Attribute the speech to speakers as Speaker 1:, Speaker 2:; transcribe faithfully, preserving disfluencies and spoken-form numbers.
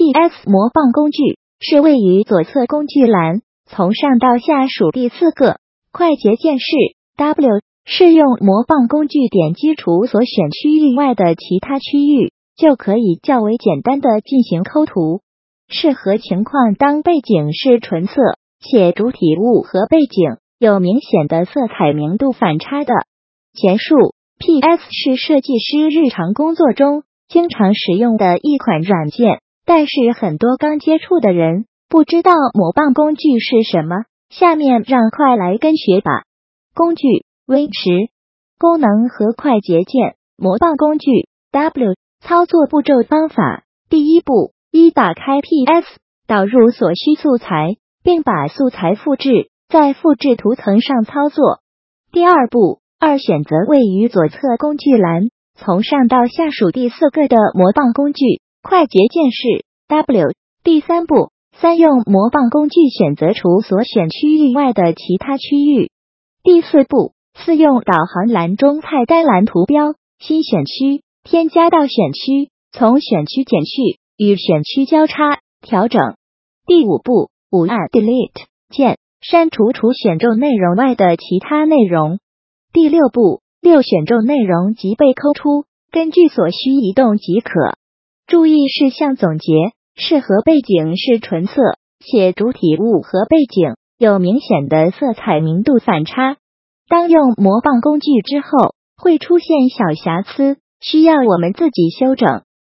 Speaker 1: P S 魔棒工具是位于左侧工具栏，从上到下数第四个。快捷键是 W， 是用魔棒工具点击除所选区域外的其他区域，就可以较为简单的进行抠图。适合情况当背景是纯色，且主体物和背景有明显的色彩明度反差的。前述 P S 是设计师日常工作中经常使用的一款软件，但是很多刚接触的人不知道魔棒工具是什么。下面让快来跟学吧。工具 Win 十，功能和快捷键魔棒工具 W。 操作步骤方法：第一步，一打开 P S， 导入所需素材，并把素材复制，在复制图层上操作。第二步，二选择位于左侧工具栏，从上到下数第四个的魔棒工具，快捷键是 W。 第三步，三用魔棒工具选择除所选区域外的其他区域。第四步，四用导航栏中菜单栏图标新选区添加到选区，从选区减去与选区交叉调整。第五步，五按 Delete 键删除除选中内容外的其他内容。第六步，六选中内容即被抠出，根据所需移动即可。注意事项总结：适合背景是纯色，且主体物和背景有明显的色彩明度反差。当用魔棒工具之后，会出现小瑕疵，需要我们自己修整。